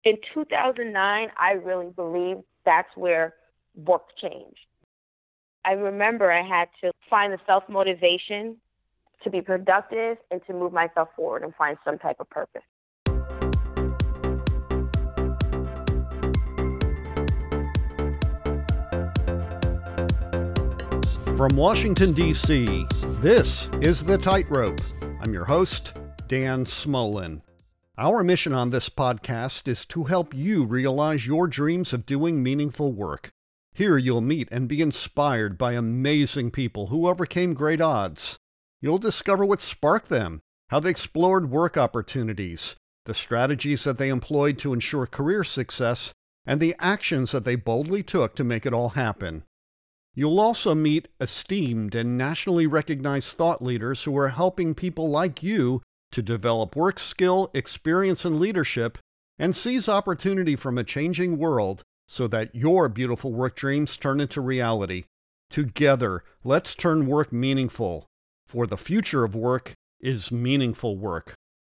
In 2009, I really believe that's where work changed. I remember I had to find the self-motivation to be productive and to move myself forward and find some type of purpose. From Washington, D.C., this is The Tightrope. I'm your host, Dan Smolin. Our mission on this podcast is to help you realize your dreams of doing meaningful work. Here you'll meet and be inspired by amazing people who overcame great odds. You'll discover what sparked them, how they explored work opportunities, the strategies that they employed to ensure career success, and the actions that they boldly took to make it all happen. You'll also meet esteemed and nationally recognized thought leaders who are helping people like you to develop work skill, experience, and leadership, and seize opportunity from a changing world so that your beautiful work dreams turn into reality. Together, let's turn work meaningful, for the future of work is meaningful work.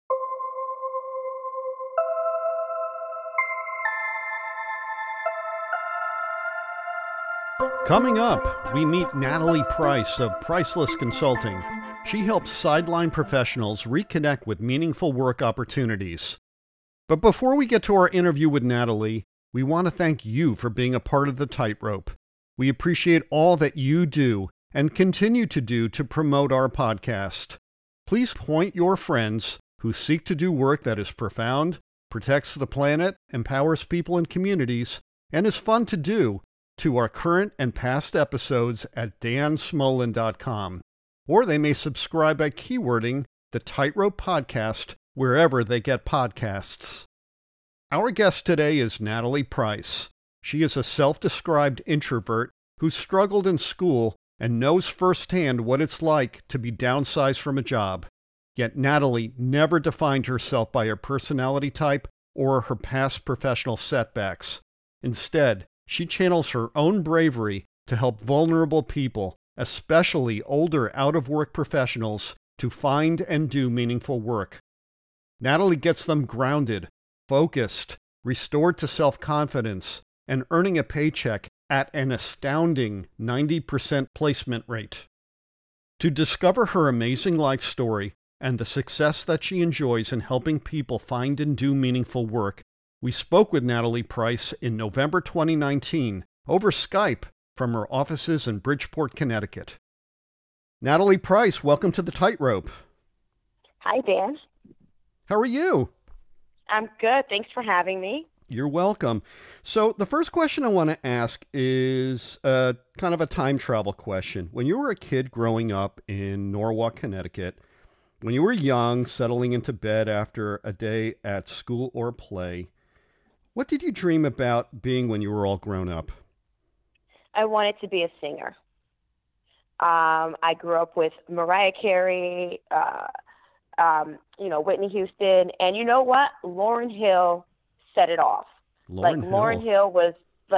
Coming up, we meet Natalie Price of Priceless Consulting. She helps sideline professionals reconnect with meaningful work opportunities. But before we get to our interview with Natalie, we want to thank you for being a part of The Tightrope. We appreciate all that you do and continue to do to promote our podcast. Please point your friends who seek to do work that is profound, protects the planet, empowers people and communities, and is fun to do to our current and past episodes at dansmolin.com, or they may subscribe by keywording the Tightrope Podcast wherever they get podcasts. Our guest today is Natalie Price. She is a self-described introvert who struggled in school and knows firsthand what it's like to be downsized from a job. Yet Natalie never defined herself by her personality type or her past professional setbacks. Instead, she channels her own bravery to help vulnerable people, especially older out-of-work professionals, to find and do meaningful work. Natalie gets them grounded, focused, restored to self-confidence, and earning a paycheck at an astounding 90% placement rate. To discover her amazing life story and the success that she enjoys in helping people find and do meaningful work, we spoke with Natalie Price in November 2019 over Skype from her offices in Bridgeport, Connecticut. Natalie Price, welcome to The Tightrope. Hi, Dan. How are you? I'm good. Thanks for having me. You're welcome. So the first question I want to ask is kind of a time travel question. When you were a kid growing up in Norwalk, Connecticut, when you were young, settling into bed after a day at school or play, what did you dream about being when you were all grown up? I wanted to be a singer. I grew up with Mariah Carey, Whitney Houston, and you know what? Lauryn Hill set it off. Lauryn Hill was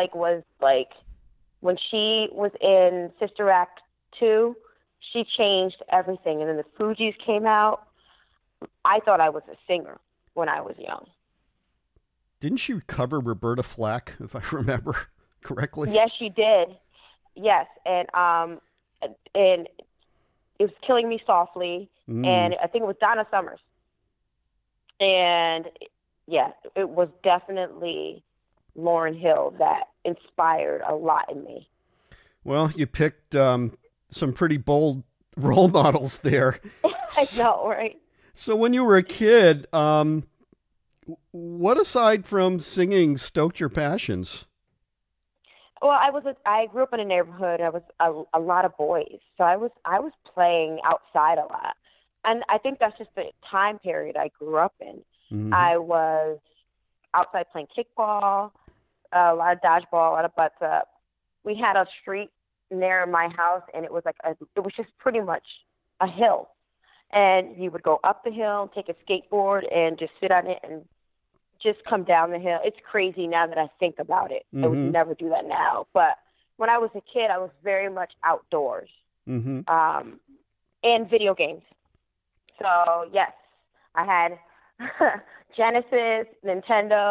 when she was in Sister Act 2, she changed everything. And then the Fugees came out. I thought I was a singer when I was young. Didn't she cover Roberta Flack, if I remember correctly? Yes, she did. Yes, and it was Killing Me Softly, and I think it was Donna Summers. And yeah, it was definitely Lauryn Hill that inspired a lot in me. Well, you picked some pretty bold role models there. I know, right? So when you were a kid, what aside from singing stoked your passions? Well, I grew up in a neighborhood. I was a lot of boys, so I was playing outside a lot, and I think that's just the time period I grew up in. Mm-hmm. I was outside playing kickball, a lot of dodgeball, a lot of butts up. We had a street near my house, and it was just pretty much a hill, and you would go up the hill, take a skateboard, and just sit on it and just come down the hill. It's crazy now that I think about it. Mm-hmm. I would never do that now. But when I was a kid, I was very much outdoors. Mm-hmm. And video games. So, yes, I had Genesis, Nintendo.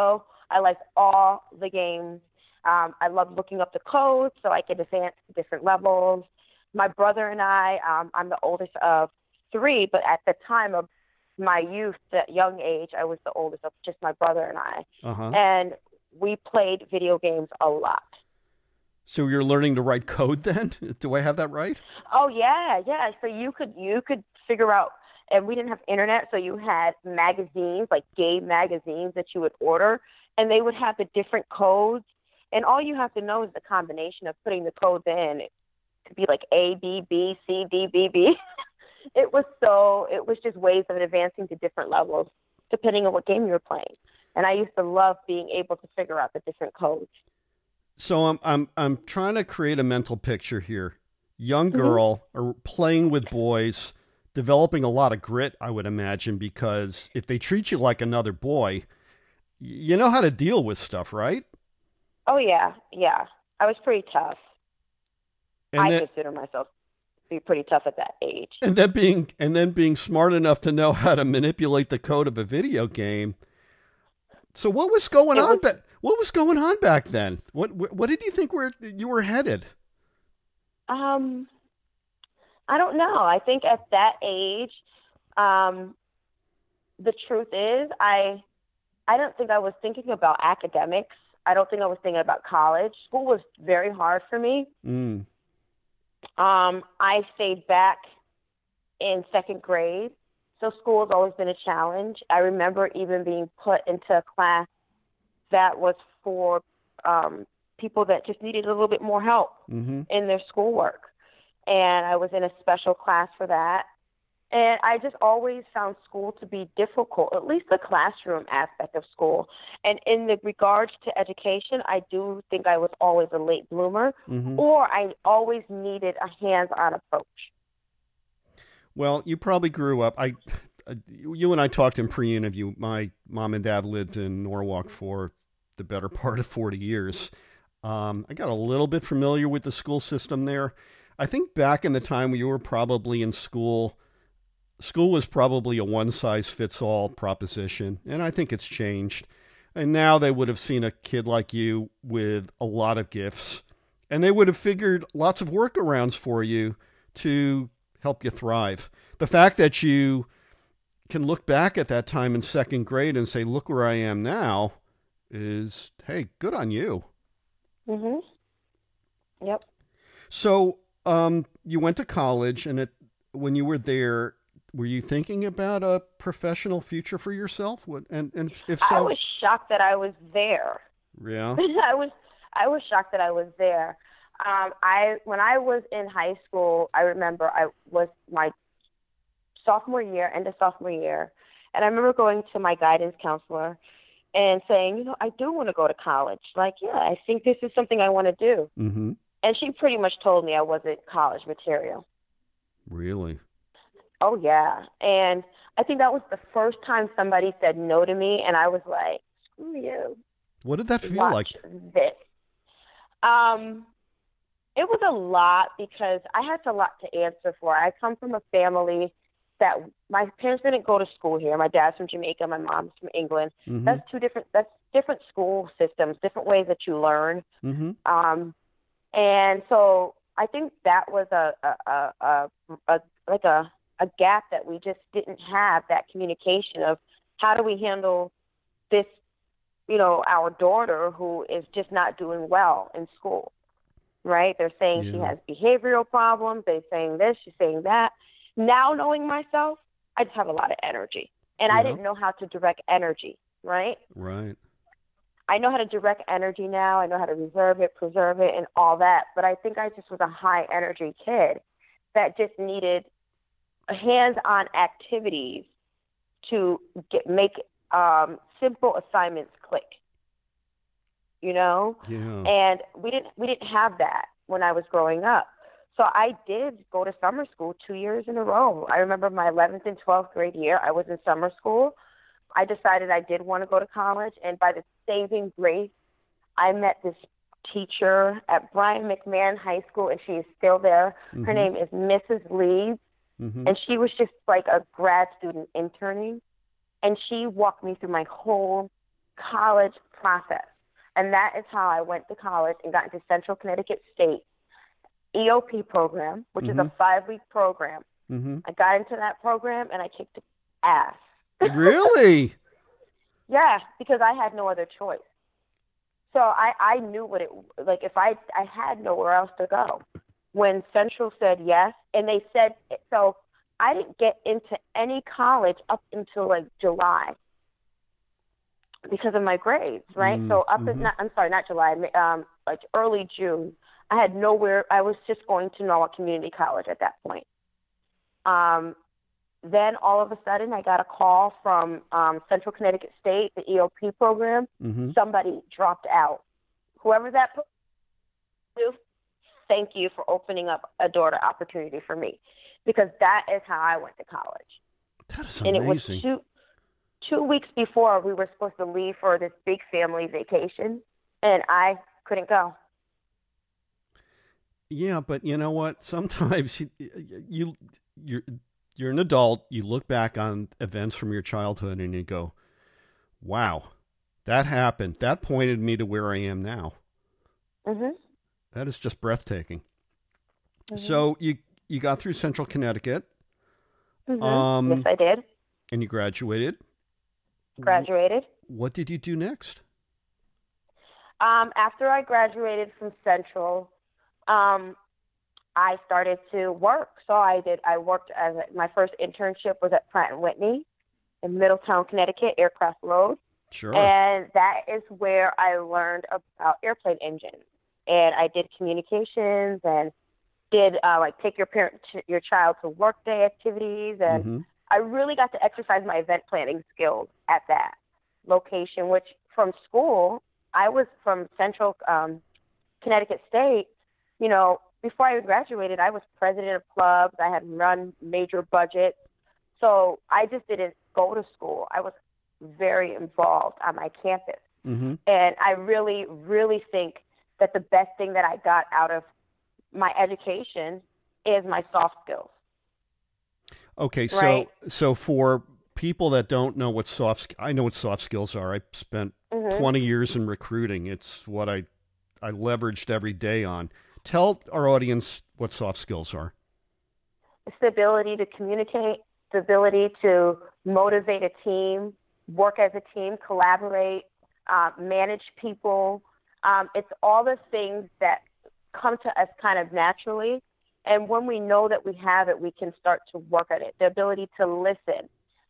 I liked all the games. I loved looking up the codes so I could advance to different levels. My brother and I, I'm the oldest of three, but at the time of my youth, that young age, I was the oldest of just my brother and I. Uh-huh. And we played video games a lot. So you're learning to write code then? Do I have that right? Oh yeah, yeah. So you could figure out, and we didn't have internet, so you had magazines, like game magazines that you would order, and they would have the different codes, and all you have to know is the combination of putting the codes in. It could be like A, B, B, C, D, B, B. It was just ways of advancing to different levels depending on what game you were playing. And I used to love being able to figure out the different codes. So I'm trying to create a mental picture here. Young girl are playing with boys, developing a lot of grit, I would imagine, because if they treat you like another boy, you know how to deal with stuff, right? Oh yeah, yeah. I was pretty tough. And I consider myself to be pretty tough at that age. And then being smart enough to know how to manipulate the code of a video game. So what was going on? What was going on back then? What did you think you were headed? I don't know. I think at that age, the truth is, I don't think I was thinking about academics. I don't think I was thinking about college. School was very hard for me. I stayed back in second grade, so school has always been a challenge. I remember even being put into a class that was for people that just needed a little bit more help in their schoolwork. And I was in a special class for that. And I just always found school to be difficult, at least the classroom aspect of school. And in the regards to education, I do think I was always a late bloomer, or I always needed a hands-on approach. Well, you probably grew up. You and I talked in pre-interview. My mom and dad lived in Norwalk for the better part of 40 years. I got a little bit familiar with the school system there. I think back in the time when you were probably in school was probably a one-size-fits-all proposition, and I think it's changed. And now they would have seen a kid like you with a lot of gifts, and they would have figured lots of workarounds for you to help you thrive. The fact that you can look back at that time in second grade and say, look where I am now, is, hey, good on you. Yep. So you went to college, and when you were there, were you thinking about a professional future for yourself? And if so, I was shocked that I was there. Yeah. I was shocked that I was there. When I was in high school, I remember I was my sophomore year, end of sophomore year, and I remember going to my guidance counselor and saying, I do want to go to college. Like, yeah, I think this is something I want to do. And she pretty much told me I wasn't college material. Really? Oh, yeah. And I think that was the first time somebody said no to me, and I was like, screw you. What did that feel like? This. It was a lot because I had a lot to answer for. I come from a family that my parents didn't go to school here. My dad's from Jamaica, my mom's from England. That's different school systems, different ways that you learn. And so I think that was a gap that we just didn't have, that communication of how do we handle this, our daughter who is just not doing well in school, right? They're saying she has behavioral problems. They're saying this, she's saying that. Now knowing myself, I just have a lot of energy. And I didn't know how to direct energy, right? Right. I know how to direct energy now. I know how to reserve it, preserve it, and all that. But I think I just was a high energy kid that just needed hands-on activities to make simple assignments click. Yeah. And we didn't have that when I was growing up. So I did go to summer school 2 years in a row. I remember my 11th and 12th grade year, I was in summer school. I decided I did want to go to college, and by the saving grace, I met this teacher at Brian McMahon High School, and she is still there. Her name is Mrs. Leeds, and she was just like a grad student interning, and she walked me through my whole college process. And that is how I went to college and got into Central Connecticut State EOP program, which is a 5-week program. Mm-hmm. I got into that program and I kicked ass. Really? Yeah, because I had no other choice. So I knew what it, like, if I had nowhere else to go. When Central said yes, and they said, so I didn't get into any college up until like July because of my grades, right? So not July, like early June, I had nowhere, I was just going to Norwalk Community College at that point. Then all of a sudden I got a call from Central Connecticut State, the EOP program. Mm-hmm. Somebody dropped out. Whoever that was, thank you for opening up a door to opportunity for me, because that is how I went to college. That is amazing. amazing. And it was two weeks before we were supposed to leave for this big family vacation, and I couldn't go. Yeah, but you know what? Sometimes you're an adult. You look back on events from your childhood and you go, "Wow, that happened. That pointed me to where I am now." Mm-hmm. That is just breathtaking. Mm-hmm. So you got through Central Connecticut. Mm-hmm. Yes, I did. And you graduated. Graduated. What did you do next? After I graduated from Central, I started to work. So I worked my first internship was at Pratt & Whitney in Middletown, Connecticut, Aircraft Road. Sure. And that is where I learned about airplane engines. And I did communications and did like take your child to work day activities. And mm-hmm. I really got to exercise my event planning skills at that location, which from school, I was from Central Connecticut State. You know, before I graduated, I was president of clubs. I had run major budgets. So I just didn't go to school. I was very involved on my campus. Mm-hmm. And I really, really think that the best thing that I got out of my education is my soft skills. Okay, right? So for people that don't know what I know what soft skills are. I spent 20 years in recruiting. It's what I leveraged every day on. Tell our audience what soft skills are. It's the ability to communicate, the ability to motivate a team, work as a team, collaborate, manage people. It's all the things that come to us kind of naturally. And when we know that we have it, we can start to work at it. The ability to listen.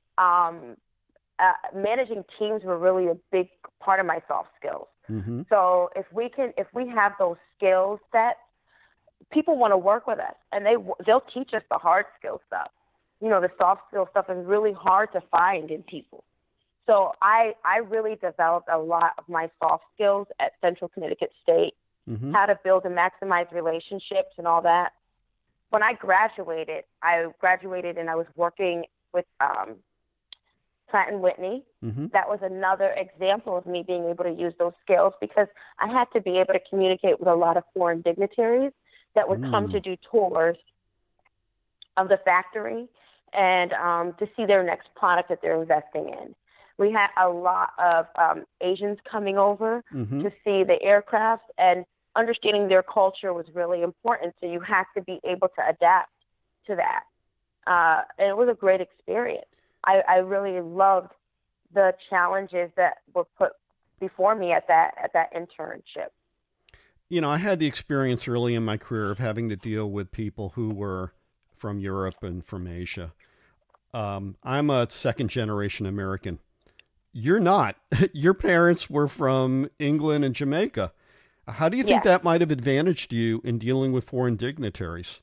Managing teams were really a big part of my soft skills. Mm-hmm. So if we have those skill sets, people want to work with us, and they'll teach us the hard skill stuff. You know, the soft skill stuff is really hard to find in people. So I really developed a lot of my soft skills at Central Connecticut State, mm-hmm. how to build and maximize relationships and all that. When I graduated and I was working with Pratt & Whitney. Mm-hmm. That was another example of me being able to use those skills, because I had to be able to communicate with a lot of foreign dignitaries that would come to do tours of the factory and to see their next product that they're investing in. We had a lot of Asians coming over mm-hmm. to see the aircraft, and understanding their culture was really important. So you have to be able to adapt to that. And it was a great experience. I really loved the challenges that were put before me at that internship. You know, I had the experience early in my career of having to deal with people who were from Europe and from Asia. I'm a second-generation American. You're not. Your parents were from England and Jamaica. How do you think that might have advantaged you in dealing with foreign dignitaries?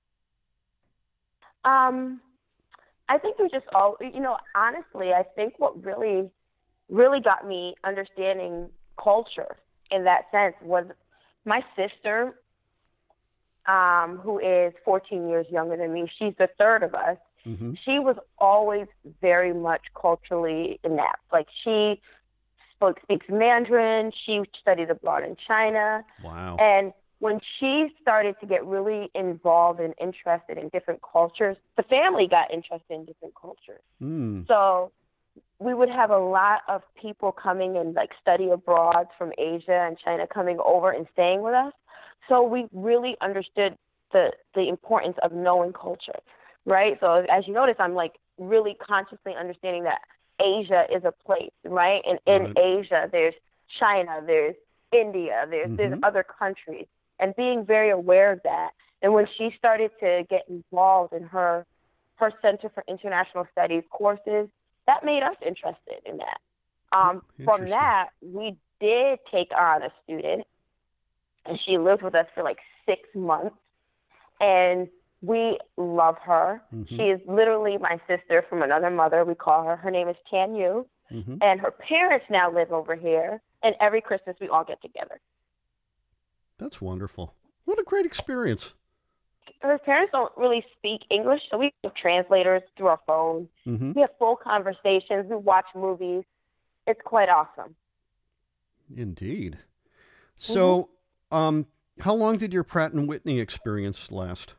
I think they're just all, honestly, I think what really, really got me understanding culture in that sense was my sister, who is 14 years younger than me. She's the third of us. Mm-hmm. She was always very much culturally inept. Like, she speaks Mandarin. She studied abroad in China. Wow. And when she started to get really involved and interested in different cultures, the family got interested in different cultures. Mm. So we would have a lot of people coming and like study abroad from Asia and China coming over and staying with us. So we really understood the importance of knowing culture, right? So as you notice, I'm like really consciously understanding that Asia is a place, right? And in Asia, there's China, there's India, there's other countries, and being very aware of that. And when she started to get involved in her Center for International Studies courses, that made us interested in that. From that, we did take on a student, and she lived with us for like 6 months, and we love her. She is literally my sister from another mother, we call her. Her name is Tan Yu, and her parents now live over here, and every Christmas we all get together. That's wonderful. What a great experience. Her parents don't really speak English, so we have translators through our phone. We have full conversations. We watch movies. It's quite awesome. Indeed. So, how long did your Pratt & Whitney experience last?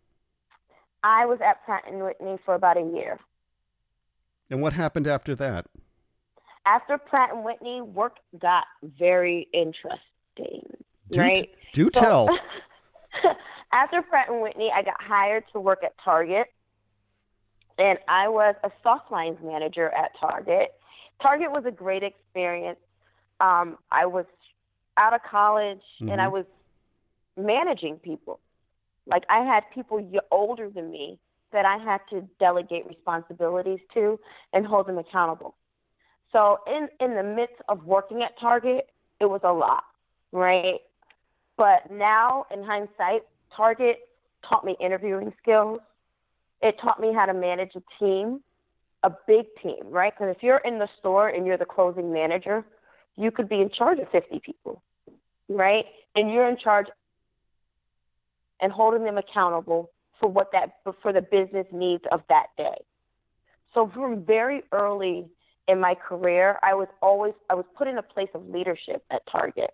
I was at Pratt & Whitney for about a year. And what happened after that? After Pratt & Whitney, work got very interesting, right? Do tell. After Pratt & Whitney, I got hired to work at Target, and I was a soft lines manager at Target. Target was a great experience. I was out of college, and I was managing people. Like, I had people older than me that I had to delegate responsibilities to and hold them accountable. So in the midst of working at Target, it was a lot, right? But now, in hindsight, Target taught me interviewing skills. It taught me how to manage a team, a big team, right? Because if you're in the store and you're the closing manager, you could be in charge of 50 people, right? And you're in charge and holding them accountable for for the business needs of that day. So from very early in my career, I was put in a place of leadership at Target.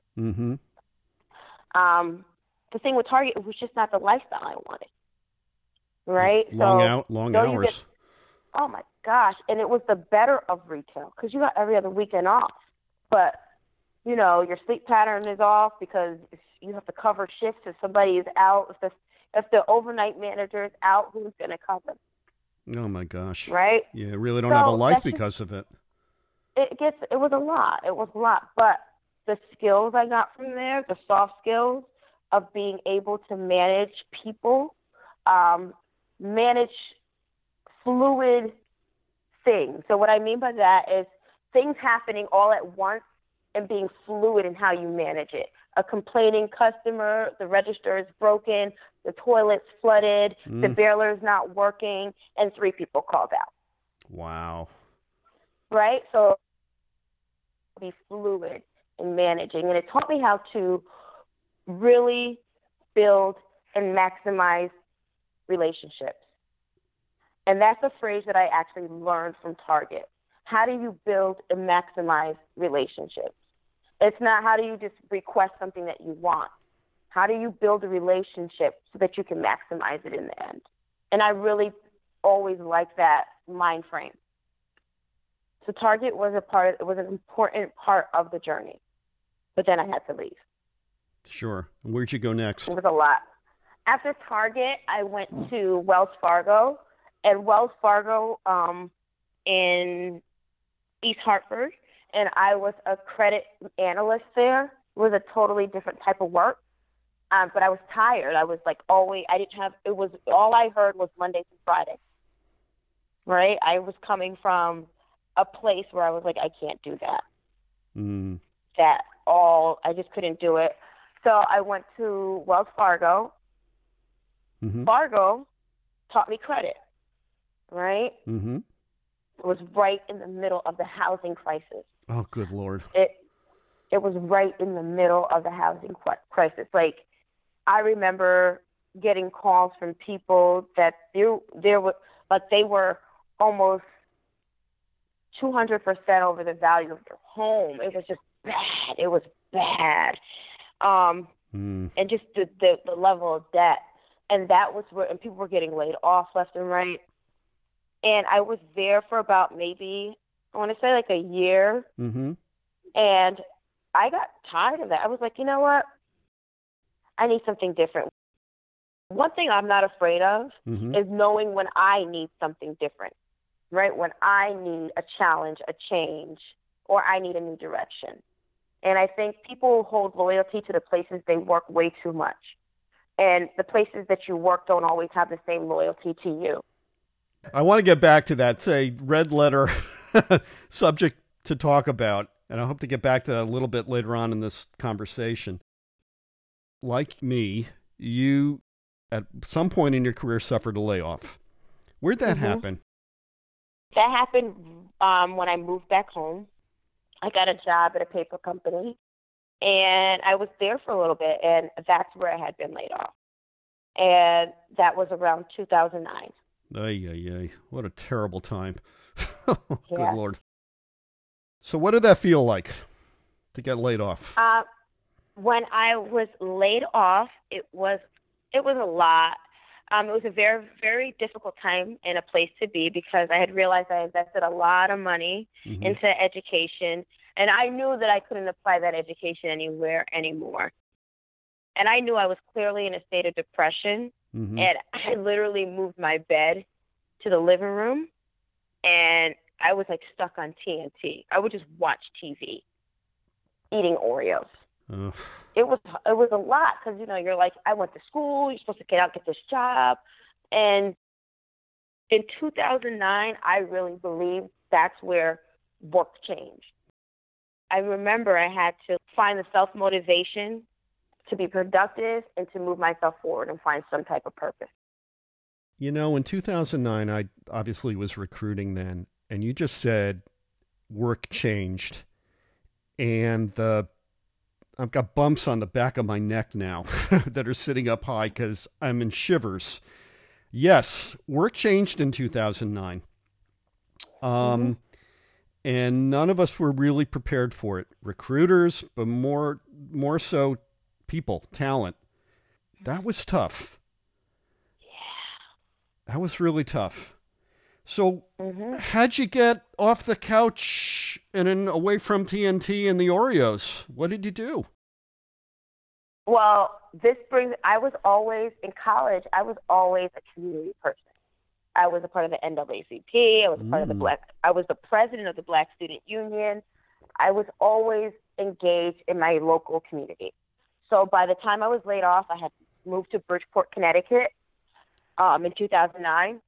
The thing with Target, it was just not the lifestyle I wanted, right? Long hours. Oh my gosh. And it was the better of retail because you got every other weekend off. But, you know, your sleep pattern is off because you have to cover shifts if somebody is out. If the overnight manager is out, who's going to cover? Oh my gosh. Right? Yeah, really don't have a life because of it. It was a lot. It was a lot. But the skills I got from there, the soft skills of being able to manage people, manage fluid things. So what I mean by that is things happening all at once and being fluid in how you manage it. A complaining customer, the register is broken, the toilet's flooded, the baler's not working, and 3 people called out. Wow. Right? So be fluid in managing. And it taught me how to really build and maximize relationships. And that's a phrase that I actually learned from Target. How do you build and maximize relationships? It's not how do you just request something that you want. How do you build a relationship so that you can maximize it in the end? And I really always liked that mind frame. So Target was an important part of the journey. But then I had to leave. Sure. Where'd you go next? It was a lot. After Target, I went to Wells Fargo. And Wells Fargo in East Hartford, and I was a credit analyst there. It was a totally different type of work, but I was tired. I was like always, all I heard was Monday through Friday, right? I was coming from a place where I was like, I can't do that. I just couldn't do it. So I went to Wells Fargo. Fargo taught me credit. Right? It was right in the middle of the housing crisis. Oh, good Lord. It was right in the middle of the housing crisis. Like, I remember getting calls from people that they were almost 200% over the value of their home. It was just bad. It was bad. And just the level of debt. And that was and people were getting laid off left and right. And I was there for about maybe I want to say like a year. Mm-hmm. And I got tired of that. I was like, you know what? I need something different. One thing I'm not afraid of Mm-hmm. is knowing when I need something different, right? When I need a challenge, a change, or I need a new direction. And I think people hold loyalty to the places they work way too much. And the places that you work don't always have the same loyalty to you. I want to get back to that, say, red letter subject to talk about, and I hope to get back to that a little bit later on in this conversation. Like me, you, at some point in your career, suffered a layoff. Where'd that happen? That happened when I moved back home. I got a job at a paper company, and I was there for a little bit, and that's where I had been laid off. And that was around 2009. Ay, ay, ay. What a terrible time. Good Yeah. Lord. So what did that feel like to get laid off? When I was laid off, it was a lot. It was a very, very difficult time and a place to be because I had realized I invested a lot of money into education, and I knew that I couldn't apply that education anywhere anymore. And I knew I was clearly in a state of depression, and I literally moved my bed to the living room, and I was like stuck on TNT. I would just watch TV, eating Oreos. It was a lot because, you know, you're like, I went to school, you're supposed to get this job. And in 2009, I really believe that's where work changed. I remember I had to find the self-motivation to be productive and to move myself forward and find some type of purpose. You know, in 2009, I obviously was recruiting then, and you just said work changed. And I've got bumps on the back of my neck now that are sitting up high because I'm in shivers. Yes, work changed in 2009. And none of us were really prepared for it. Recruiters, but more so people, talent. That was tough. Yeah. That was really tough. So how'd you get off the couch and away from TNT and the Oreos? What did you do? Well, I was always, in college, I was always a community person. I was a part of the NAACP. I was a part of I was the president of the Black Student Union. I was always engaged in my local community. So by the time I was laid off, I had moved to Bridgeport, Connecticut in 2009.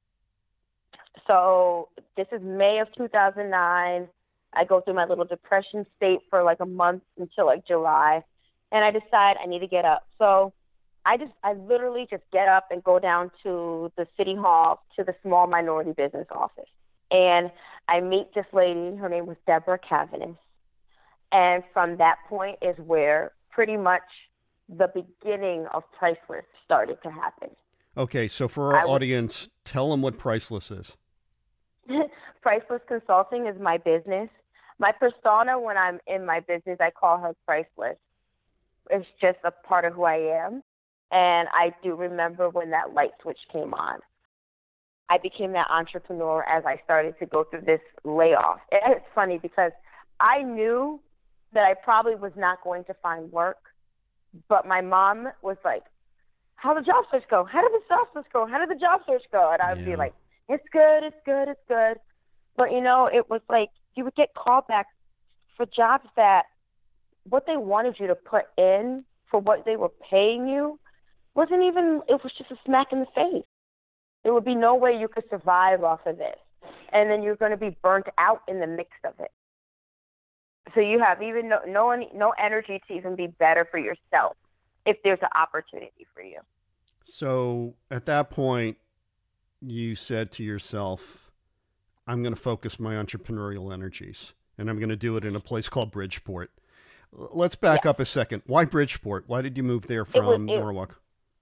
So this is May of 2009. I go through my little depression state for like a month until like July. And I decide I need to get up. So I literally just get up and go down to the city hall, to the small minority business office. And I meet this lady. Her name was Deborah Cavanis. And from that point is where pretty much the beginning of Priceless started to happen. Okay, so for our audience, tell them what Priceless is. Priceless Consulting is my business. My persona when I'm in my business, I call her Priceless. It's just a part of who I am. And I do remember when that light switch came on. I became that entrepreneur as I started to go through this layoff. And it's funny because I knew that I probably was not going to find work, but my mom was like, how did the job search go? How did the job search go? How did the job search go? And I would be like, it's good, it's good, it's good. But, you know, it was like you would get callbacks for jobs that what they wanted you to put in for what they were paying you wasn't even, it was just a smack in the face. There would be no way you could survive off of this. And then you're going to be burnt out in the mix of it. So you have even no energy to even be better for yourself if there's an opportunity for you. So at that point, you said to yourself, I'm going to focus my entrepreneurial energies, and I'm going to do it in a place called Bridgeport. Let's back up a second. Why Bridgeport? Why did you move there from Norwalk?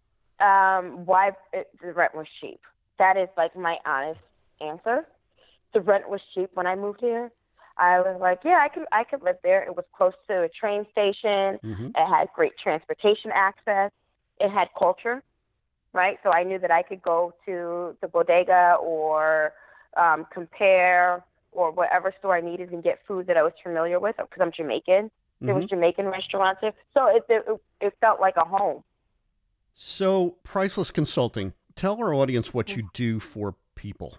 The rent was cheap. That is like my honest answer. The rent was cheap when I moved here. I was like, yeah, I could live there. It was close to a train station. It had great transportation access. It had culture, right? So I knew that I could go to the bodega or Compare or whatever store I needed and get food that I was familiar with because I'm Jamaican. There was Jamaican restaurants there. So it felt like a home. So, Priceless Consulting, tell our audience what you do for people.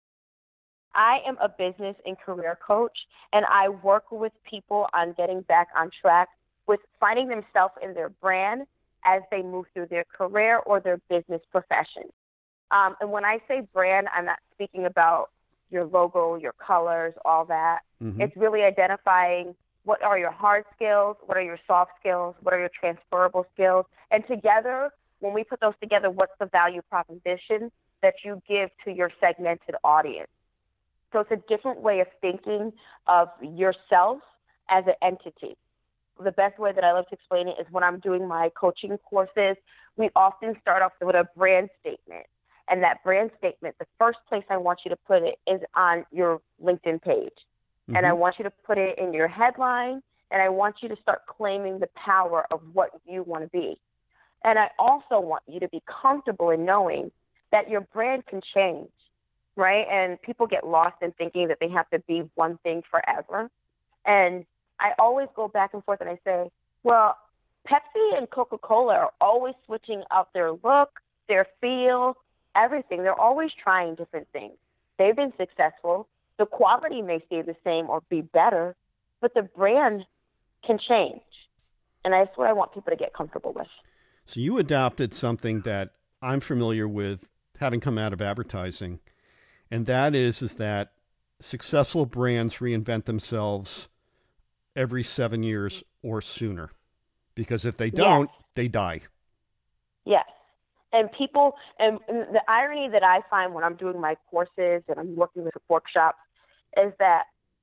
I am a business and career coach, and I work with people on getting back on track with finding themselves in their brand as they move through their career or their business profession. And when I say brand, I'm not speaking about your logo, your colors, all that. It's really identifying what are your hard skills, what are your soft skills, what are your transferable skills. And together, when we put those together, what's the value proposition that you give to your segmented audience? So it's a different way of thinking of yourself as an entity. The best way that I love to explain it is when I'm doing my coaching courses, we often start off with a brand statement. And that brand statement, the first place I want you to put it is on your LinkedIn page. And I want you to put it in your headline, and I want you to start claiming the power of what you want to be. And I also want you to be comfortable in knowing that your brand can change, right? And people get lost in thinking that they have to be one thing forever. And I always go back and forth and I say, well, Pepsi and Coca-Cola are always switching out their look, their feel, everything. They're always trying different things. They've been successful. The quality may stay the same or be better, but the brand can change. And that's what I want people to get comfortable with. So you adopted something that I'm familiar with, having come out of advertising, and that is that successful brands reinvent themselves every 7 years or sooner. Because if they don't, they die. Yes. And people, and the irony that I find when I'm doing my courses and I'm working with workshops is that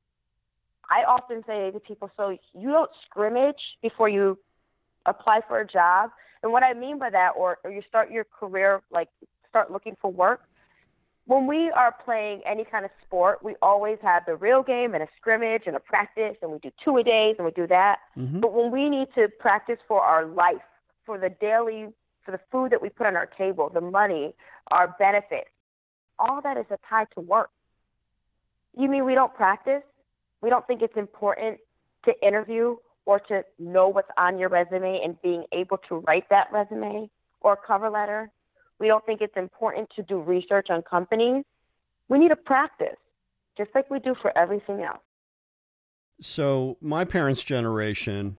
I often say to people, so you don't scrimmage before you apply for a job. And what I mean by that, or you start your career, like start looking for work. When we are playing any kind of sport, we always have the real game and a scrimmage and a practice, and we do 2-a-days and we do that. But when we need to practice for our life, for the daily, for the food that we put on our table, the money, our benefits, all that is tied to work. You mean we don't practice? We don't think it's important to interview or to know what's on your resume and being able to write that resume or cover letter? We don't think it's important to do research on companies. We need to practice, just like we do for everything else. So my parents' generation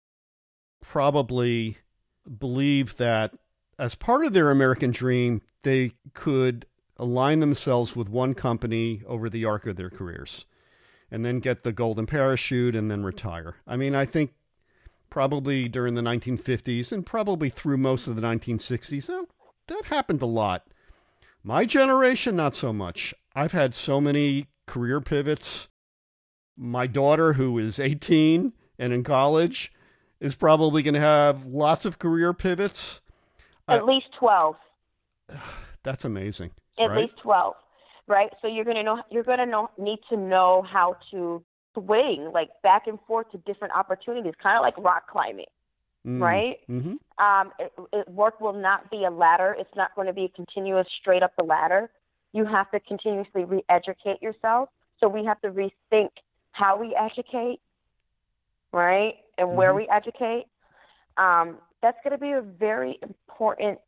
probably believed that as part of their American dream, they could align themselves with one company over the arc of their careers and then get the golden parachute and then retire. I mean, I think probably during the 1950s and probably through most of the 1960s, that happened a lot. My generation, not so much. I've had so many career pivots. My daughter, who is 18 and in college, is probably going to have lots of career pivots. At least 12. That's amazing. At least 12, right? So you're going to need to know how to swing like back and forth to different opportunities, kind of like rock climbing, right? Work will not be a ladder. It's not going to be a continuous straight up the ladder. You have to continuously re-educate yourself. So we have to rethink how we educate, right? And where we educate. That's going to be a very important.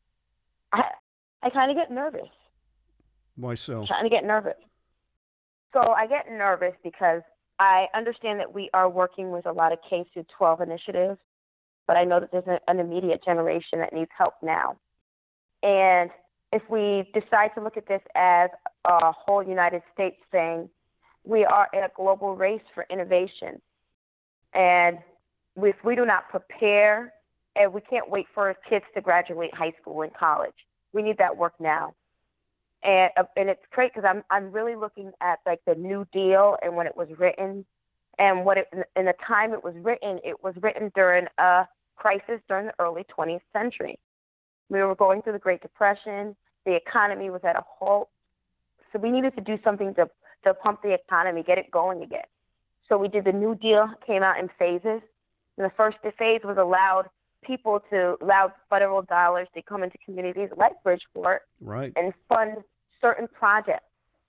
I kind of get nervous. Why so? I kind of get nervous. So I get nervous because I understand that we are working with a lot of K-12 initiatives, but I know that there's an immediate generation that needs help now. And if we decide to look at this as a whole United States thing, we are in a global race for innovation. And if we do not prepare, and we can't wait for kids to graduate high school and college, we need that work now. And it's great because I'm really looking at like the New Deal and when it was written, and in the time it was written during a crisis during the early 20th century. We were going through the Great Depression. The economy was at a halt. So we needed to do something to pump the economy, get it going again. So we did the New Deal, came out in phases. And the first phase was allowed federal dollars to come into communities like Bridgeport, right, and fund certain projects.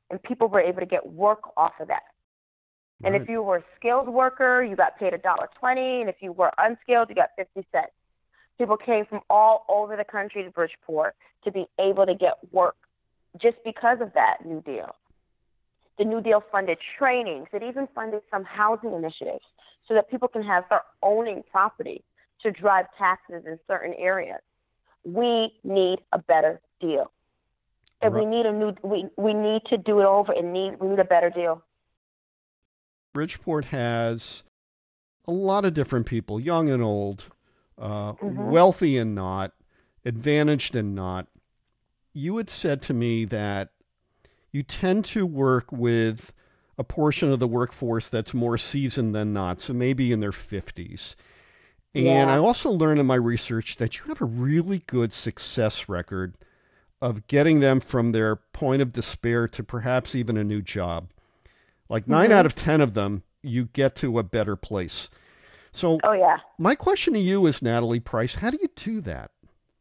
and people were able to get work off of that. And Right. if you were a skilled worker, you got paid $1.20, and if you were unskilled, you got 50 cents. People came from all over the country to Bridgeport to be able to get work just because of that New Deal. The New Deal funded trainings. It even funded some housing initiatives so that people can start owning property to drive taxes in certain areas. We need a better deal. And Right. we need to do it over and we need a better deal. Bridgeport has a lot of different people, young and old, wealthy and not, advantaged and not. You had said to me that you tend to work with a portion of the workforce that's more seasoned than not, so maybe in their 50s. And Yeah. I also learned in my research that you have a really good success record of getting them from their point of despair to perhaps even a new job. Like 9 out of 10 of them, you get to a better place. So Oh, yeah. my question to you is, Natalie Price, how do you do that?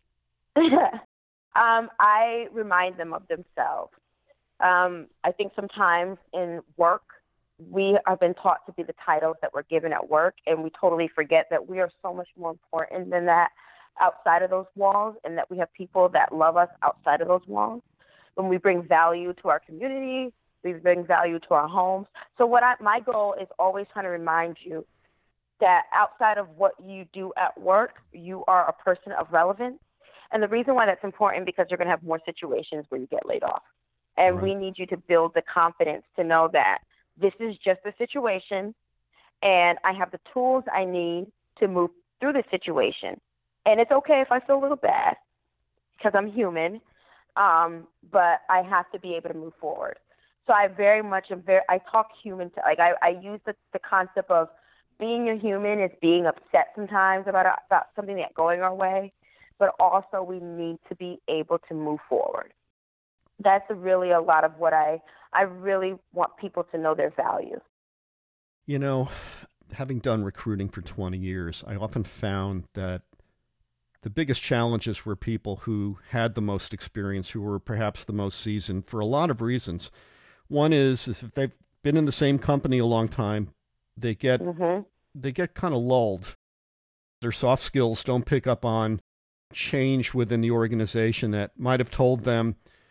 I remind them of themselves. I think sometimes in work, we have been taught to be the titles that we're given at work, and we totally forget that we are so much more important than that outside of those walls, and that we have people that love us outside of those walls. When we bring value to our community, we bring value to our homes. So my goal is always trying to remind you that outside of what you do at work, you are a person of relevance. And the reason why that's important, because you're going to have more situations where you get laid off. And Right. we need you to build the confidence to know that this is just a situation, and I have the tools I need to move through the situation. And it's okay if I feel a little bad, because I'm human, but I have to be able to move forward. So I very much I talk human to, like, I use the concept of being a human is being upset sometimes about something that's going our way, but also we need to be able to move forward. That's really a lot of what I really want people to know their value. You know, having done recruiting for 20 years, I often found that the biggest challenges were people who had the most experience, who were perhaps the most seasoned, for a lot of reasons. One is if they've been in the same company a long time, they get kind of lulled. Their soft skills don't pick up on change within the organization that might have told them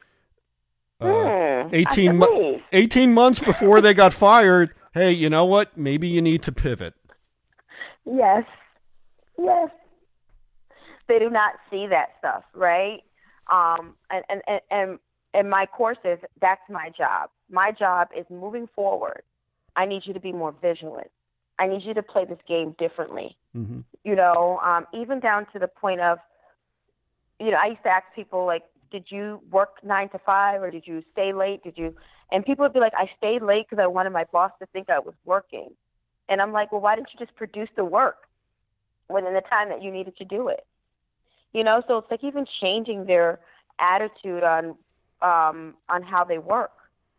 18 months before they got fired, hey, you know what? Maybe you need to pivot. Yes. They do not see that stuff, right? And in my courses, that's my job. My job is moving forward. I need you to be more vigilant. I need you to play this game differently. Mm-hmm. Even down to the point of, I used to ask people, like, did you work 9 to 5 or did you stay late? And people would be like, I stayed late because I wanted my boss to think I was working. And I'm like, well, why didn't you just produce the work within the time that you needed to do it? So it's like even changing their attitude on how they work,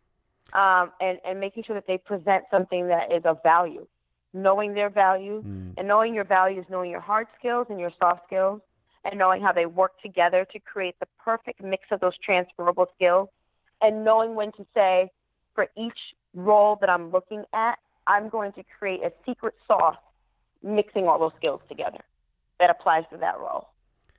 and making sure that they present something that is of value, knowing their value, and knowing your values, knowing your hard skills and your soft skills, and knowing how they work together to create the perfect mix of those transferable skills, and knowing when to say, for each role that I'm looking at, I'm going to create a secret sauce mixing all those skills together that applies to that role.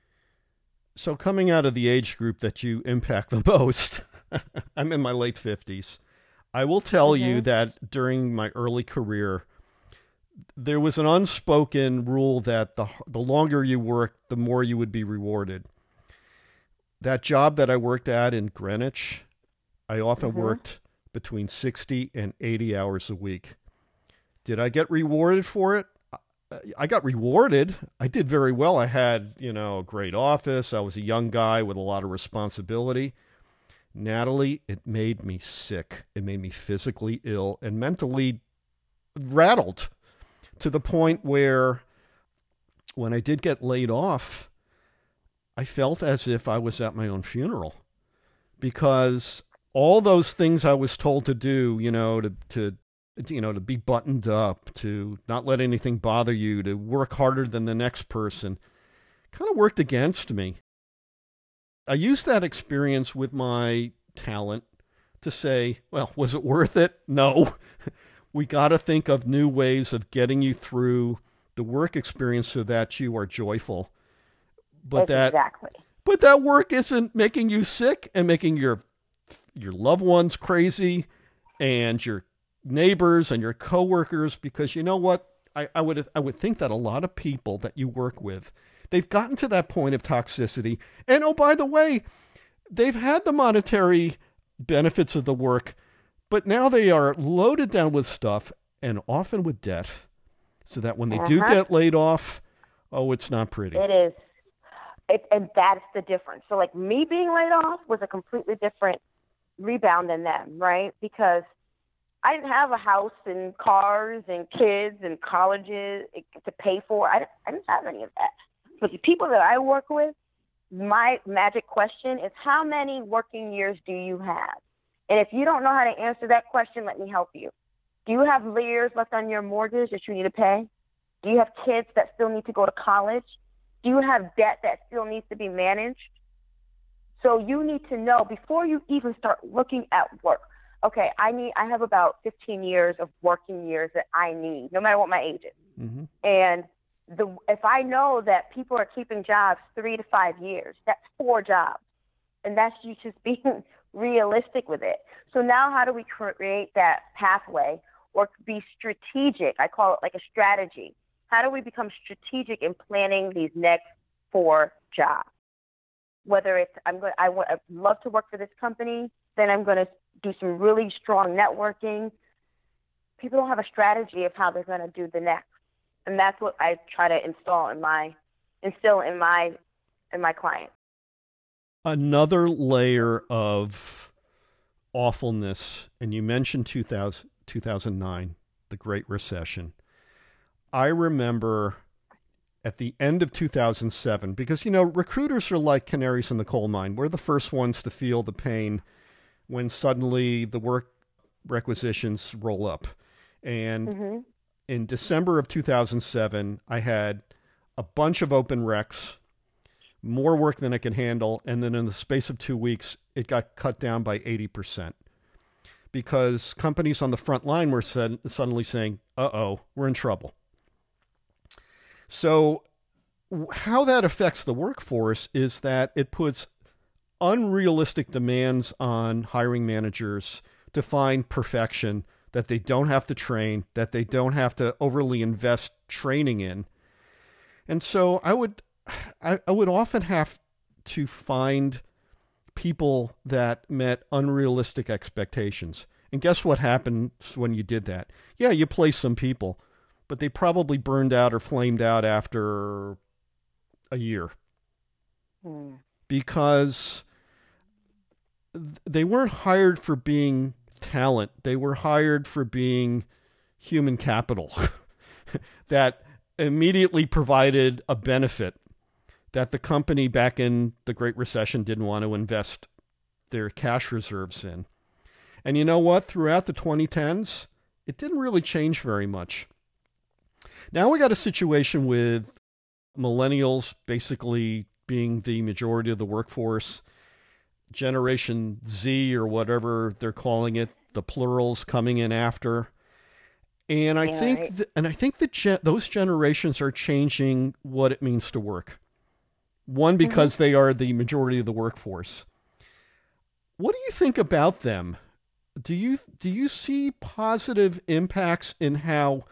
So coming out of the age group that you impact the most, I'm in my late 50s. I will tell you that during my early career, there was an unspoken rule that the longer you worked, the more you would be rewarded. That job that I worked at in Greenwich, I often worked between 60 and 80 hours a week. Did I get rewarded for it? I got rewarded. I did very well. I had, a great office. I was a young guy with a lot of responsibility. Natalie, it made me sick. It made me physically ill and mentally rattled, to the point where when I did get laid off, I felt as if I was at my own funeral, because all those things I was told to do, to be buttoned up, to not let anything bother you, to work harder than the next person, kind of worked against me. I used that experience with my talent to say, well, was it worth it? No. We got to think of new ways of getting you through the work experience so that you are joyful. Exactly. But that work isn't making you sick and making your loved ones crazy and your neighbors and your coworkers, because you know what? I would think that a lot of people that you work with, they've gotten to that point of toxicity. And oh, by the way, they've had the monetary benefits of the work, but now they are loaded down with stuff and often with debt, so that when they do get laid off, oh, it's not pretty. It is. And that's the difference. So like me being laid off was a completely different rebound than them, right? Because I didn't have a house and cars and kids and colleges to pay for. I didn't have any of that. But the people that I work with, my magic question is, how many working years do you have? And if you don't know how to answer that question, let me help you. Do you have years left on your mortgage that you need to pay? Do you have kids that still need to go to college? Do you have debt that still needs to be managed? So you need to know before you even start looking at work. Okay, I have about 15 years of working years that I need, no matter what my age is. Mm-hmm. And if I know that people are keeping jobs 3 to 5 years, that's 4 jobs. And that's you just being realistic with it. So now how do we create that pathway or be strategic? I call it like a strategy. How do we become strategic in planning these next 4 jobs? Whether it's I'd love to work for this company, then I'm going to do some really strong networking. People don't have a strategy of how they're going to do the next, and that's what I try to instill in my clients. Another layer of awfulness, and you mentioned 2009, the Great Recession. I remember at the end of 2007, because, recruiters are like canaries in the coal mine. We're the first ones to feel the pain when suddenly the work requisitions roll up. And in December of 2007, I had a bunch of open recs, more work than I could handle. And then in the space of 2 weeks, it got cut down by 80%. Because companies on the front line were suddenly saying, uh-oh, we're in trouble. So how that affects the workforce is that it puts unrealistic demands on hiring managers to find perfection that they don't have to train, that they don't have to overly invest training in. And so I would often have to find people that met unrealistic expectations. And guess what happens when you did that? Yeah, you place some people, but they probably burned out or flamed out after a year. Because they weren't hired for being talent. They were hired for being human capital that immediately provided a benefit that the company back in the Great Recession didn't want to invest their cash reserves in. And you know what? Throughout the 2010s, it didn't really change very much. Now we got a situation with millennials basically being the majority of the workforce, Generation Z or whatever they're calling it, the plurals coming in after. And I think those generations are changing what it means to work. One, because they are the majority of the workforce. What do you think about them? Do you see positive impacts in how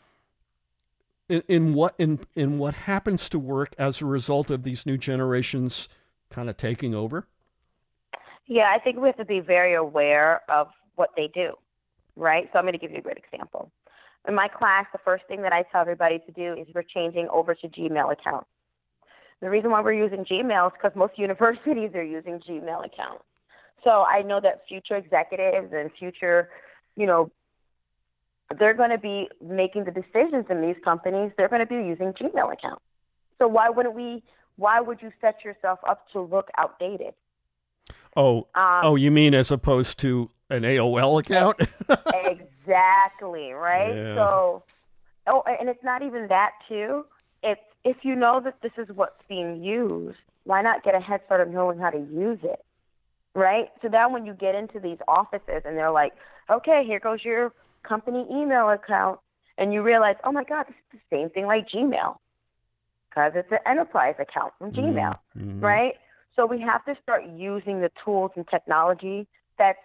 in what happens to work as a result of these new generations kind of taking over? Yeah, I think we have to be very aware of what they do, right? So I'm going to give you a great example. In my class, the first thing that I tell everybody to do is we're changing over to Gmail accounts. The reason why we're using Gmail is because most universities are using Gmail accounts. So I know that future executives and future, they're going to be making the decisions in these companies. They're going to be using Gmail accounts. So why would you set yourself up to look outdated? You mean as opposed to an AOL account? Exactly, right? Yeah. So, and it's not even that too. If you know that this is what's being used, why not get a head start of knowing how to use it, right? So then when you get into these offices and they're like, okay, here goes your company email account, and you realize, oh my God, this is the same thing like Gmail, because it's an enterprise account from Gmail, right? So we have to start using the tools and technology that's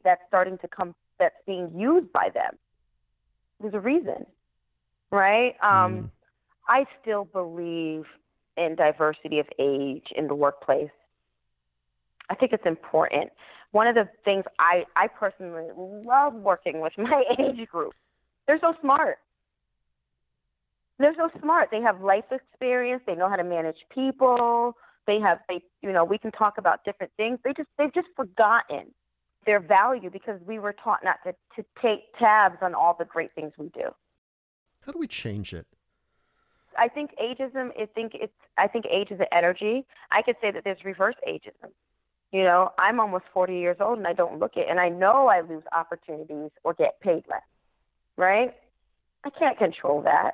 being used by them. There's a reason, right? I still believe in diversity of age in the workplace. I think it's important. One of the things I personally love working with my age group. They're so smart. They're so smart. They have life experience. They know how to manage people. We can talk about different things. They've just forgotten their value because we were taught not to take tabs on all the great things we do. How do we change it? I think ageism. I think age is an energy. I could say that there's reverse ageism. I'm almost 40 years old and I don't look it, and I know I lose opportunities or get paid less. Right? I can't control that.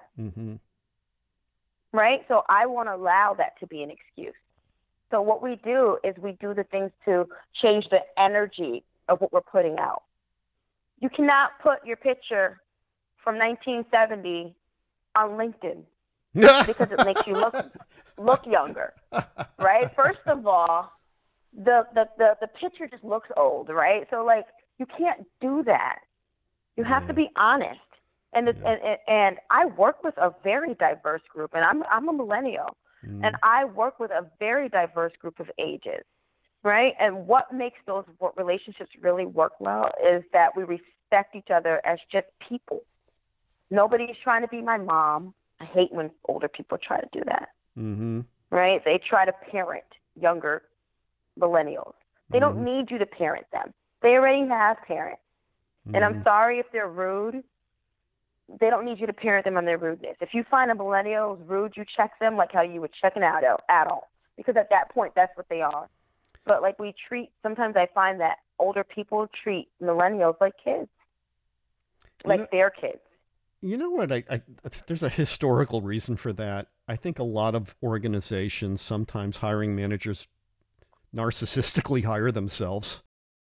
Right? So I won't allow that to be an excuse. So what we do is we do the things to change the energy of what we're putting out. You cannot put your picture from 1970 on LinkedIn because it makes you look younger, right? First of all, the picture just looks old, right? So like you can't do that. You have to be honest. And I work with a very diverse group, and I'm a millennial. And I work with a very diverse group of ages, right? And what makes those relationships really work well is that we respect each other as just people. Nobody's trying to be my mom. I hate when older people try to do that, right? They try to parent younger millennials. They don't need you to parent them. They already have parents. And I'm sorry if they're rude. They don't need you to parent them on their rudeness. If you find a millennial who's rude, you check them like how you would check an adult. Because at that point, that's what they are. But like sometimes I find that older people treat millennials like kids. Like they're kids. You know what? There's a historical reason for that. I think a lot of organizations, sometimes hiring managers narcissistically hire themselves.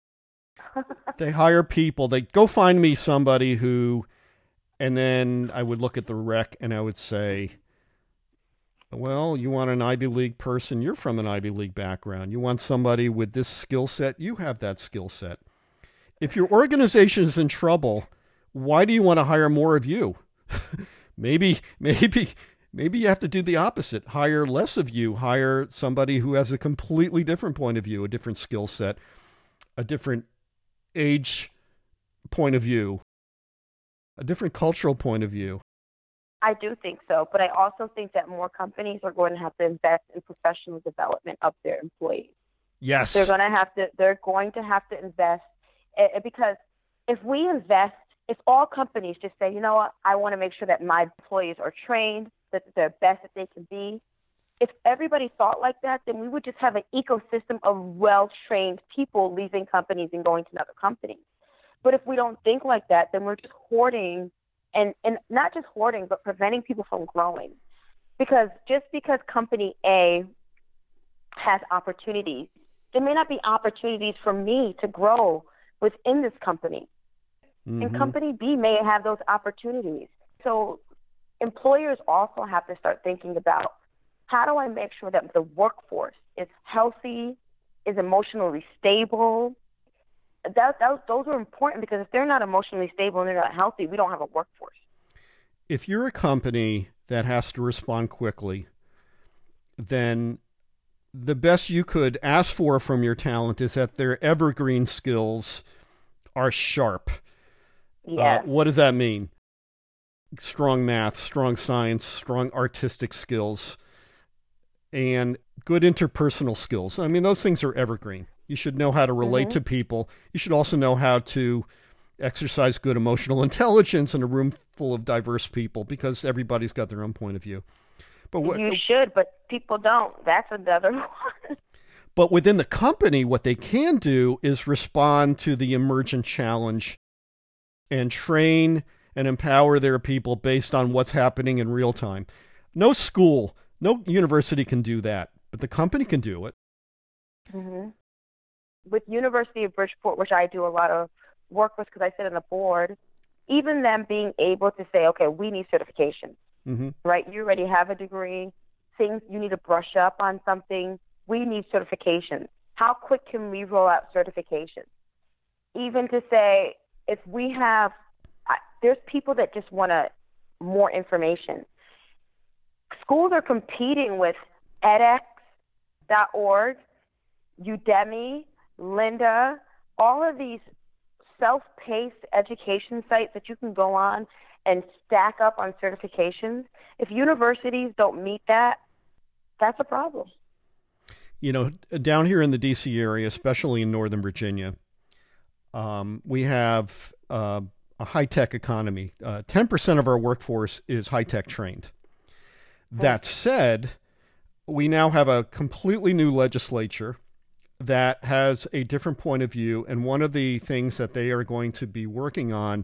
They hire people. They go find me somebody who, and then I would look at the rec and I would say, well, you want an Ivy League person? You're from an Ivy League background. You want somebody with this skill set? You have that skill set. If your organization is in trouble, why do you want to hire more of you? Maybe you have to do the opposite. Hire less of you. Hire somebody who has a completely different point of view, a different skill set, a different age point of view, a different cultural point of view. I do think so, but I also think that more companies are going to have to invest in professional development of their employees. Yes. They're going to have to invest because if all companies just say, you know what, I want to make sure that my employees are trained, that they're best that they can be. If everybody thought like that, then we would just have an ecosystem of well-trained people leaving companies and going to another company. But if we don't think like that, then we're just hoarding, and not just hoarding, but preventing people from growing. Because just because company A has opportunities, there may not be opportunities for me to grow within this company. And company B may have those opportunities. So employers also have to start thinking about, how do I make sure that the workforce is healthy, is emotionally stable? Those are important, because if they're not emotionally stable and they're not healthy, we don't have a workforce. If you're a company that has to respond quickly, then the best you could ask for from your talent is that their evergreen skills are sharp. Yeah. What does that mean? Strong math, strong science, strong artistic skills, and good interpersonal skills. I mean, those things are evergreen. You should know how to relate to people. You should also know how to exercise good emotional intelligence in a room full of diverse people, because everybody's got their own point of view. But you should, but people don't. That's another one. But within the company, what they can do is respond to the emergent challenge and train and empower their people based on what's happening in real time. No school, no university can do that, but the company can do it. with University of Bridgeport, which I do a lot of work with because I sit on the board, even them being able to say, okay, we need certification, right? You already have a degree, things you need to brush up on something. We need certification. How quick can we roll out certification? Even to say, if we have, there's people that just want more information. Schools are competing with edX.org, Udemy, Lynda, all of these self-paced education sites that you can go on and stack up on certifications. If universities don't meet that, that's a problem. You know, down here in the D.C. area, especially in Northern Virginia, we have a high-tech economy. 10% of our workforce is high-tech trained. That said, we now have a completely new legislature that has a different point of view. And one of the things that they are going to be working on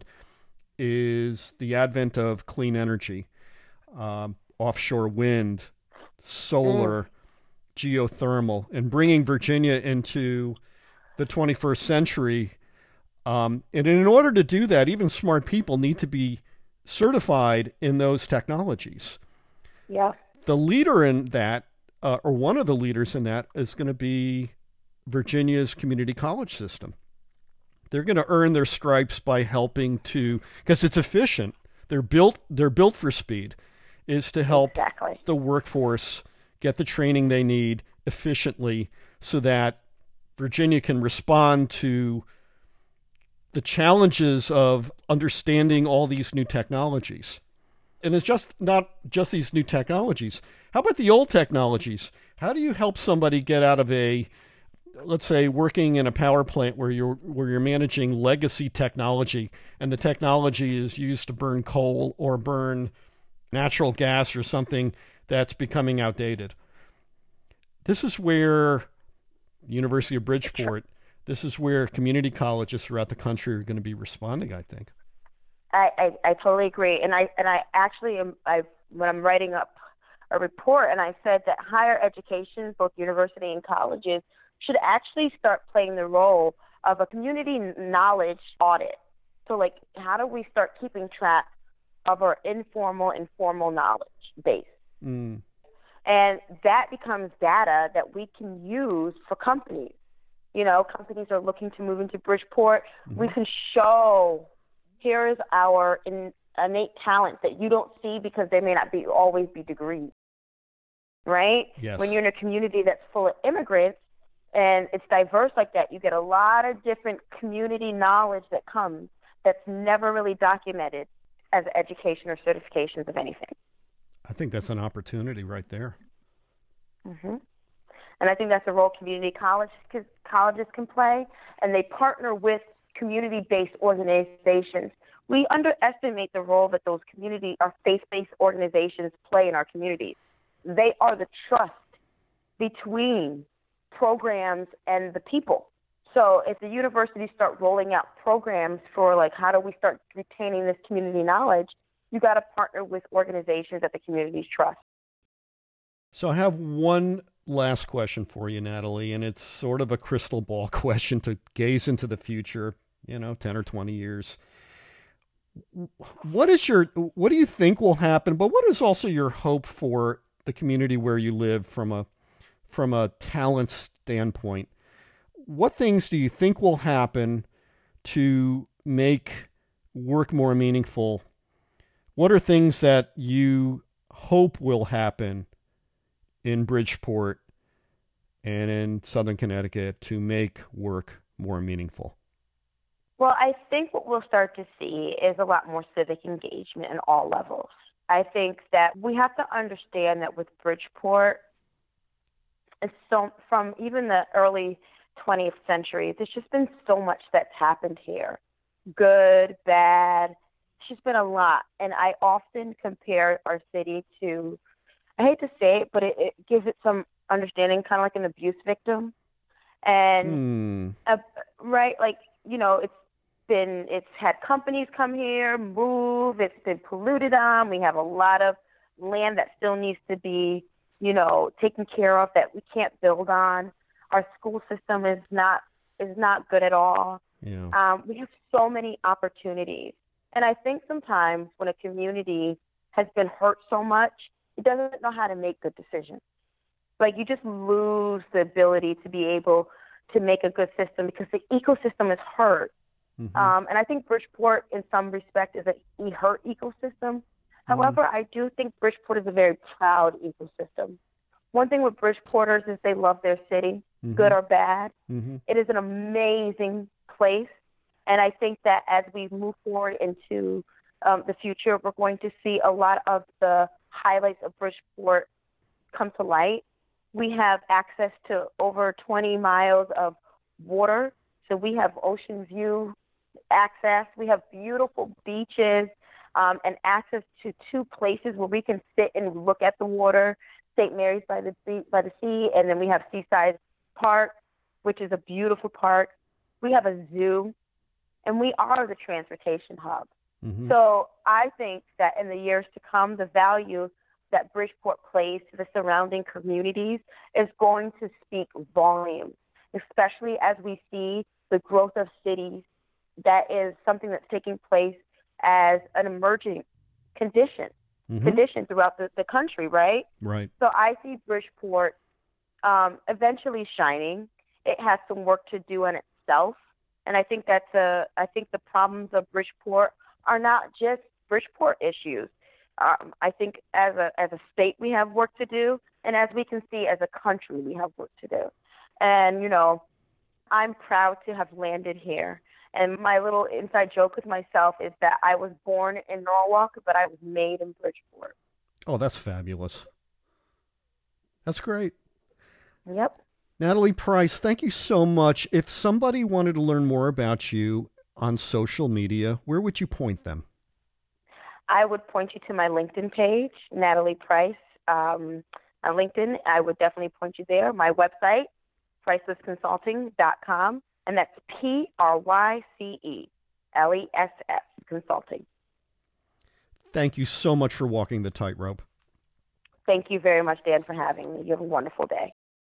is the advent of clean energy, offshore wind, solar, geothermal, and bringing Virginia into the 21st century. And in order to do that, even smart people need to be certified in those technologies. Yeah. The leader in that, or one of the leaders in that, is going to be Virginia's community college system. They're going to earn their stripes by helping to, because it's efficient. They're built for speed, is to help the workforce get the training they need efficiently so that Virginia can respond to the challenges of understanding all these new technologies. And it's not just these new technologies. How about the old technologies? How do you help somebody get out of let's say, working in a power plant where you're managing legacy technology, and the technology is used to burn coal or burn natural gas or something that's becoming outdated? This is where the University of Bridgeport, this is where community colleges throughout the country are going to be responding, I think. I totally agree. And I actually when I'm writing up a report, and I said that higher education, both university and colleges, should actually start playing the role of a community knowledge audit. So, like, how do we start keeping track of our informal and formal knowledge base? And that becomes data that we can use for companies. You know, companies are looking to move into Bridgeport. We can show, here is our innate talent that you don't see because they may not always be degrees, right? Yes. When you're in a community that's full of immigrants and it's diverse like that, you get a lot of different community knowledge that comes that's never really documented as education or certifications of anything. I think that's an opportunity right there. And I think that's a role community colleges can play, and they partner with community-based organizations. We underestimate the role that those community or faith-based organizations play in our communities. They are the trust between programs and the people. So if the universities start rolling out programs for, like, how do we start retaining this community knowledge, you got to partner with organizations that the communities trust. So I have one last question for you, Natalie, and it's sort of a crystal ball question to gaze into the future, 10 or 20 years. What do you think will happen, but what is also your hope for the community where you live from a talent standpoint? What things do you think will happen to make work more meaningful? What are things that you hope will happen in Bridgeport and in Southern Connecticut to make work more meaningful? Well, I think what we'll start to see is a lot more civic engagement in all levels. I think that we have to understand that with Bridgeport, from even the early 20th century, there's just been so much that's happened here. Good, bad. It's just been a lot. And I often compare our city to, I hate to say it, but it gives it some understanding, kind of like an abuse victim. And, right, like, it's had companies come here, move, it's been polluted on. We have a lot of land that still needs to be, taken care of that we can't build on. Our school system is not is not good at all. Yeah. We have so many opportunities. And I think sometimes when a community has been hurt so much, it doesn't know how to make good decisions. Like, you just lose the ability to be able to make a good system because the ecosystem is hurt. Mm-hmm. And I think Bridgeport, in some respect, is a hurt ecosystem. However, I do think Bridgeport is a very proud ecosystem. One thing with Bridgeporters is they love their city, good or bad. It is an amazing place. And I think that as we move forward into the future, we're going to see a lot of the highlights of Bridgeport come to light. We have access to over 20 miles of water. So we have ocean view access. We have beautiful beaches and access to 2 places where we can sit and look at the water, St. Mary's by the sea, and then we have Seaside Park, which is a beautiful park. We have a zoo, and we are the transportation hub. So I think that in the years to come, the value that Bridgeport plays to the surrounding communities is going to speak volumes, especially as we see the growth of cities. That is something that's taking place as an emerging condition throughout the country, right? Right. So I see Bridgeport eventually shining. It has some work to do on itself, and I think I think the problems of Bridgeport are not just Bridgeport issues. I think as a state we have work to do, and as we can see as a country we have work to do. And I'm proud to have landed here. And my little inside joke with myself is that I was born in Norwalk, but I was made in Bridgeport. Oh, that's fabulous. That's great. Yep. Natalie Price, thank you so much. If somebody wanted to learn more about you on social media, where would you point them? I would point you to my LinkedIn page, Natalie Price. On LinkedIn, I would definitely point you there. My website, pricelessconsulting.com, and that's PRYCELESS Consulting. Thank you so much for walking the tightrope. Thank you very much, Dan, for having me. You have a wonderful day.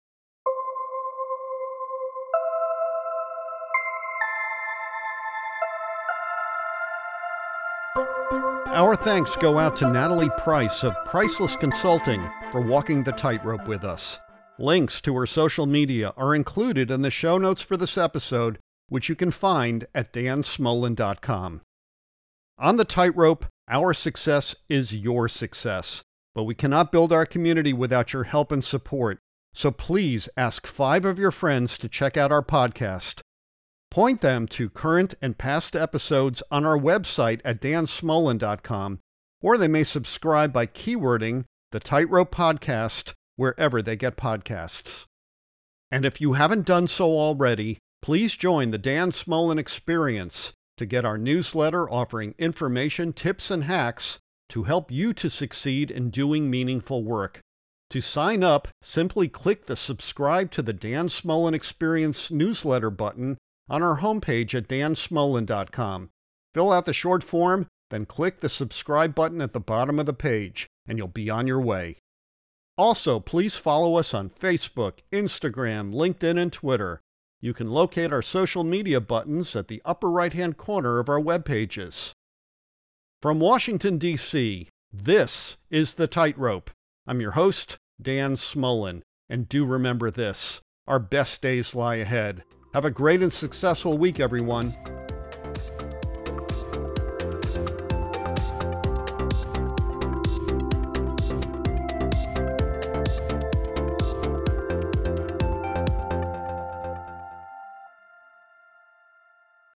Our thanks go out to Natalie Price of Priceless Consulting for walking the tightrope with us. Links to her social media are included in the show notes for this episode, which you can find at dansmolin.com. On the tightrope, our success is your success, but we cannot build our community without your help and support. So please ask 5 of your friends to check out our podcast. Point them to current and past episodes on our website at dansmolin.com, or they may subscribe by keywording the Tightrope Podcast wherever they get podcasts. And if you haven't done so already, please join the Dan Smolin Experience to get our newsletter offering information, tips, and hacks to help you to succeed in doing meaningful work. To sign up, simply click the Subscribe to the Dan Smolin Experience newsletter button on our homepage at dansmolin.com. Fill out the short form, then click the subscribe button at the bottom of the page, and you'll be on your way. Also, please follow us on Facebook, Instagram, LinkedIn, and Twitter. You can locate our social media buttons at the upper right-hand corner of our web pages. From Washington, D.C., this is The Tightrope. I'm your host, Dan Smolin, and do remember this: our best days lie ahead. Have a great and successful week, everyone.